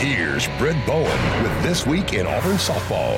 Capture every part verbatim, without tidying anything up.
Here's Brett Bowen with This Week in Auburn Softball.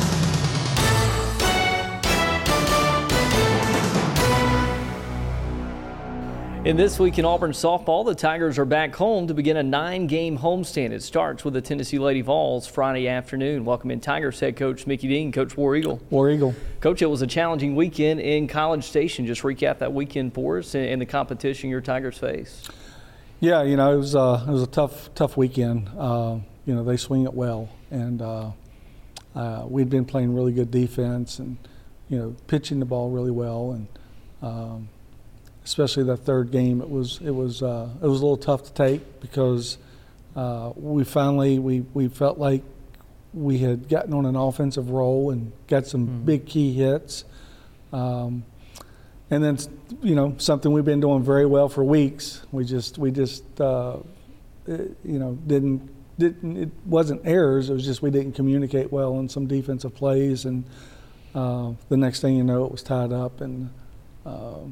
In This Week in Auburn Softball, the Tigers are back home to begin a nine-game homestand. It starts with the Tennessee Lady Vols Friday afternoon. Welcome in Tigers head coach Mickey Dean. Coach War Eagle. War Eagle. Coach, it was a challenging weekend in College Station. Just recap that weekend for us and the competition your Tigers faced. Yeah, you know, it was, uh, it was a tough, tough weekend. Uh, you know, they swing it well, and uh, uh, we'd been playing really good defense and, you know, pitching the ball really well, and um, especially that third game, it was it was uh, it was a little tough to take because uh, we finally we we felt like we had gotten on an offensive roll and got some mm-hmm. big key hits, um, and then you know something we've been doing very well for weeks. We just we just uh, it, you know didn't didn't it wasn't errors. It was just we didn't communicate well on some defensive plays, and uh, the next thing you know, it was tied up and. Uh,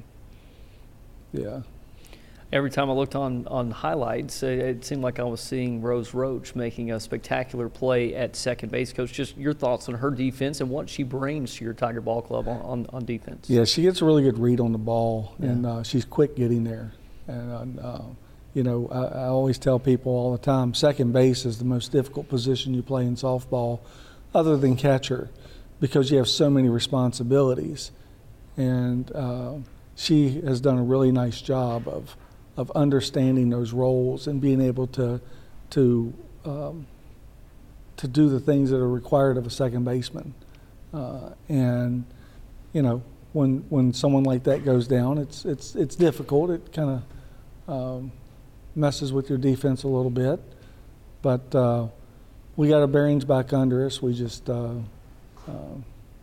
Yeah. Every time I looked on, on highlights, it, it seemed like I was seeing Rose Roach making a spectacular play at second base. Coach, just your thoughts on her defense and what she brings to your Tiger Ball Club on, on, on defense. Yeah, she gets a really good read on the ball, yeah. and uh, she's quick getting there. And, uh, you know, I, I always tell people all the time, second base is the most difficult position you play in softball other than catcher because you have so many responsibilities. And uh, she has done a really nice job of of understanding those roles and being able to to um, to do the things that are required of a second baseman. Uh, and you know, when when someone like that goes down, it's it's it's difficult. It kind of um, messes with your defense a little bit. But uh, we got our bearings back under us. We just uh, uh,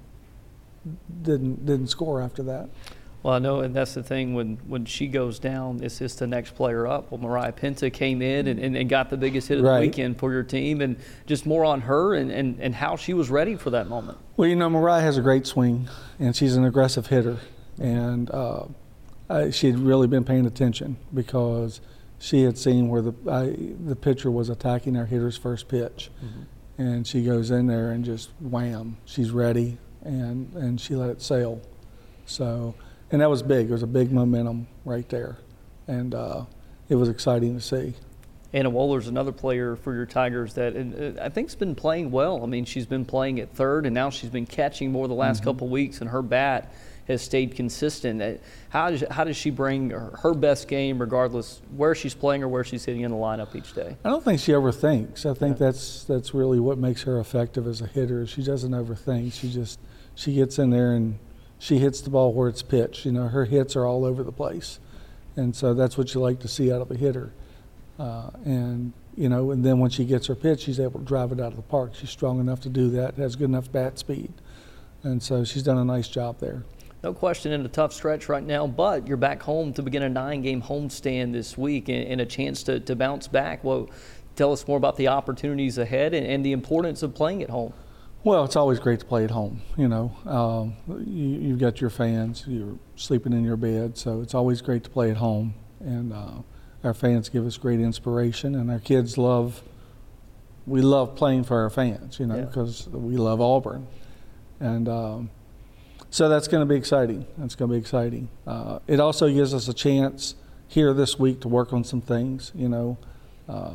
didn't didn't score after that. Well, I know, and that's the thing, when, when she goes down, it's just the next player up. Well, Mariah Penta came in and, and, and got the biggest hit of right. the weekend for your team, and just more on her and, and, and how she was ready for that moment. Well, you know, Mariah has a great swing, and she's an aggressive hitter, and uh, I, she had really been paying attention because she had seen where the I, the pitcher was attacking our hitter's first pitch, mm-hmm. and she goes in there and just wham, she's ready, and, and she let it sail. So. And that was big. There was a big momentum right there, and uh, it was exciting to see. Anna Woller's another player for your Tigers that uh, I think's been playing well. I mean, she's been playing at third, and now she's been catching more the last mm-hmm. couple of weeks, and her bat has stayed consistent. How does how does she bring her best game, regardless where she's playing or where she's hitting in the lineup each day? I don't think she overthinks. I think yeah. that's that's really what makes her effective as a hitter. She doesn't overthink. She just she gets in there and she hits the ball where it's pitched. You know, her hits are all over the place. And so that's what you like to see out of a hitter. Uh, and, you know, and then when she gets her pitch, she's able to drive it out of the park. She's strong enough to do that, has good enough bat speed. And so she's done a nice job there. No question, in a tough stretch right now, but you're back home to begin a nine-game homestand this week and, and a chance to, to bounce back. Well, tell us more about the opportunities ahead and, and the importance of playing at home. Well, it's always great to play at home. You know, um, you, you've got your fans. You're sleeping in your bed, so it's always great to play at home. And uh, our fans give us great inspiration, and our kids love. We love playing for our fans, you know, because yeah. we love Auburn, and um, so that's going to be exciting. That's going to be exciting. Uh, it also gives us a chance here this week to work on some things. You know. Uh,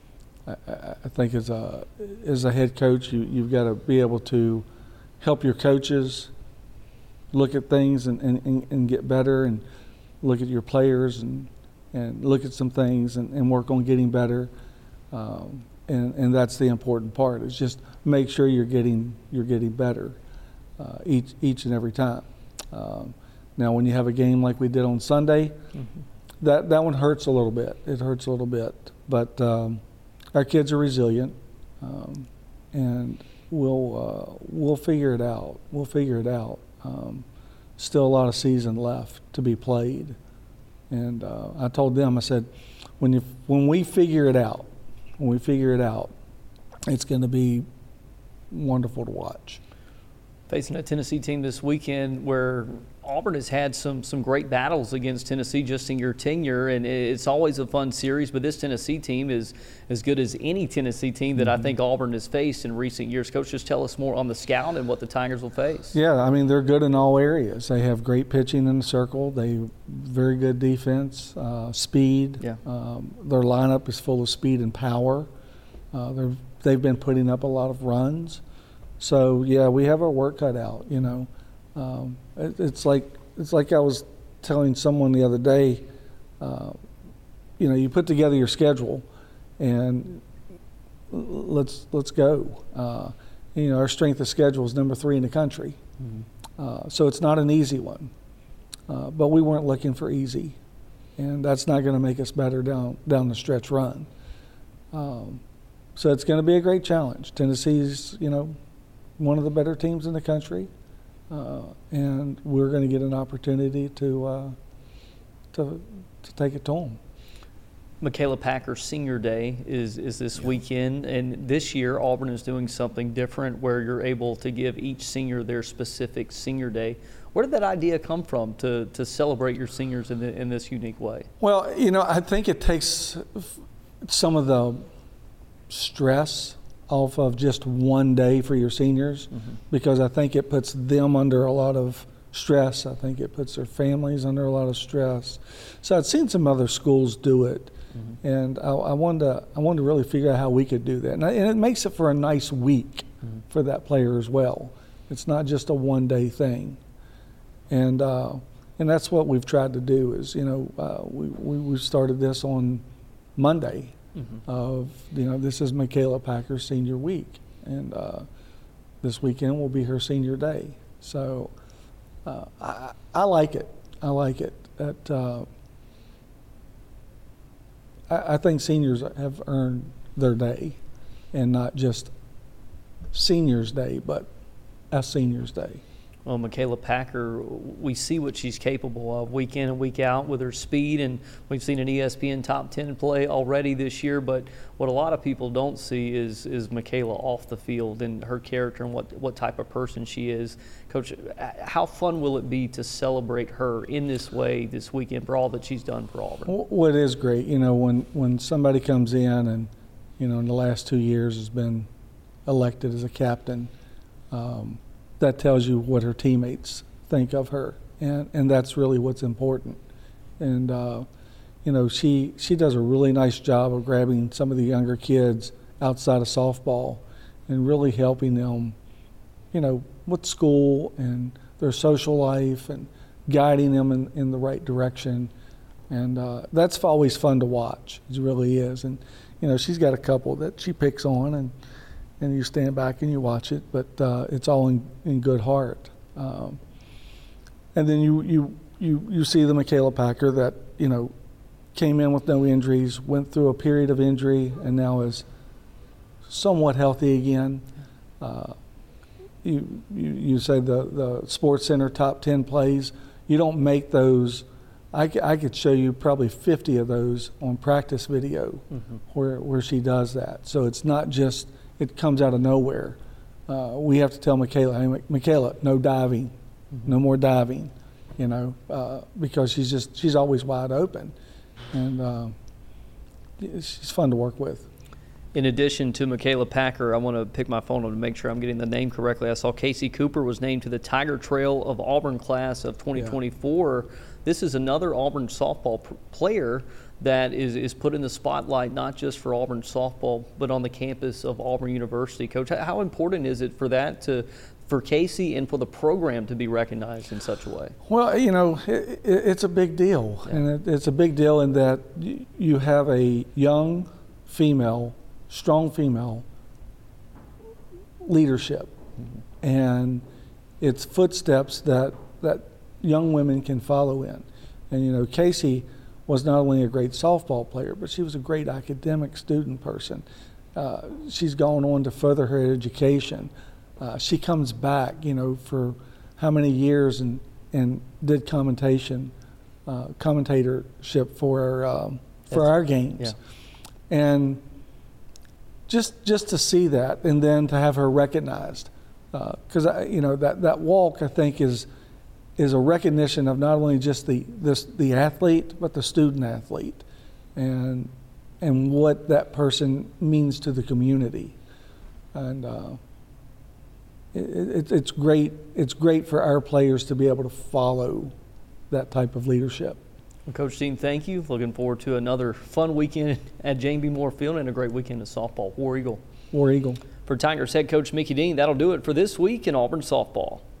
I think as a as a head coach, you, you've got to be able to help your coaches look at things and, and, and get better, and look at your players and and look at some things and, and work on getting better. Um, and, and that's the important part, is just make sure you're getting you're getting better uh, each each and every time. Um, now, when you have a game like we did on Sunday, mm-hmm. that, that one hurts a little bit. It hurts a little bit. But um, our kids are resilient, um, and we'll uh, we'll figure it out. We'll figure it out. Um, still a lot of season left to be played, and uh, I told them, I said, when you when we figure it out, when we figure it out, it's going to be wonderful to watch. Facing a Tennessee team this weekend where Auburn has had some some great battles against Tennessee just in your tenure, and it's always a fun series. But this Tennessee team is as good as any Tennessee team that mm-hmm. I think Auburn has faced in recent years. Coach, just tell us more on the scout and what the Tigers will face. Yeah, I mean, they're good in all areas. They have great pitching in the circle. They very good defense, uh, speed. Yeah. Um, their lineup is full of speed and power. Uh, they're, they've been putting up a lot of runs. So, yeah, we have our work cut out, you know. Um, it, it's like it's like I was telling someone the other day, uh, you know, you put together your schedule and let's let's go. Uh, you know, our strength of schedule is number three in the country. Mm-hmm. Uh, so it's not an easy one. Uh, but we weren't looking for easy. And that's not going to make us better down, down the stretch run. Um, so it's going to be a great challenge. Tennessee's, you know, one of the better teams in the country. Uh, and we're going to get an opportunity to, uh, to to take it to them. Michaela Packer Senior Day is, is this yeah. weekend, and this year Auburn is doing something different where you're able to give each senior their specific Senior Day. Where did that idea come from to, to celebrate your seniors in, the, in this unique way? Well, you know, I think it takes some of the stress off of just one day for your seniors, mm-hmm. because I think it puts them under a lot of stress. I think it puts their families under a lot of stress. So I'd seen some other schools do it, mm-hmm. and I, I wanted to I wanted to really figure out how we could do that. And, I, and it makes it for a nice week mm-hmm. for that player as well. It's not just a one-day thing, and uh, and that's what we've tried to do. Is you know uh, we, we we started this on Monday. Mm-hmm. Of you know this is Michaela Packer's senior week, and uh, this weekend will be her senior day. So uh, I, I like it. I like it. That uh, I, I think seniors have earned their day, and not just Seniors Day, but a Seniors Day. Well, Michaela Packer, we see what she's capable of week in and week out with her speed, and we've seen an E S P N top ten play already this year, but what a lot of people don't see is is Michaela off the field and her character and what, what type of person she is. Coach, how fun will it be to celebrate her in this way this weekend for all that she's done for Auburn? Well, it is great. You know, when, when somebody comes in and, you know, in the last two years has been elected as a captain, um, that tells you what her teammates think of her, and and that's really what's important. And uh, you know, she she does a really nice job of grabbing some of the younger kids outside of softball and really helping them, you know, with school and their social life and guiding them in, in the right direction. And uh, that's always fun to watch. It really is. And you know, she's got a couple that she picks on, and. and you stand back and you watch it, but uh, it's all in, in good heart. Um, and then you, you you you see the Michaela Packer that, you know, came in with no injuries, went through a period of injury, and now is somewhat healthy again. Uh, you, you you say the, the Sports Center top ten plays. You don't make those. I, I could show you probably fifty of those on practice video mm-hmm. where, where she does that. So it's not just – it comes out of nowhere. Uh, we have to tell Michaela, hey, Michaela, no diving, mm-hmm. no more diving, you know, uh, because she's just, she's always wide open. And uh, she's fun to work with. In addition to Michaela Packer, I want to pick my phone up to make sure I'm getting the name correctly. I saw Casey Cooper was named to the Tiger Trail of Auburn class of twenty twenty-four. Yeah. This is another Auburn softball pr- player that is, is put in the spotlight not just for Auburn softball, but on the campus of Auburn University. Coach, how important is it for that to, for Casey and for the program to be recognized in such a way? Well, you know, it, it, it's a big deal. Yeah. And it, it's a big deal in that you have a young female, strong female leadership. Mm-hmm. And it's footsteps that, that young women can follow in. And, you know, Casey was not only a great softball player, but she was a great academic student person. Uh, she's gone on to further her education. Uh, she comes back, you know, for how many years and, and did commentation, uh, commentatorship for um, for That's, our games. Yeah. And just just to see that and then to have her recognized. Because, uh, you know, that, that walk, I think, is is a recognition of not only just the this the athlete, but the student athlete, and and what that person means to the community. And uh, it, it, it's great. It's great for our players to be able to follow that type of leadership. Well, Coach Dean, thank you. Looking forward to another fun weekend at Jane B. Moore Field and a great weekend of softball. War Eagle. War Eagle. For Tigers head coach Mickey Dean, that'll do it for this week in Auburn softball.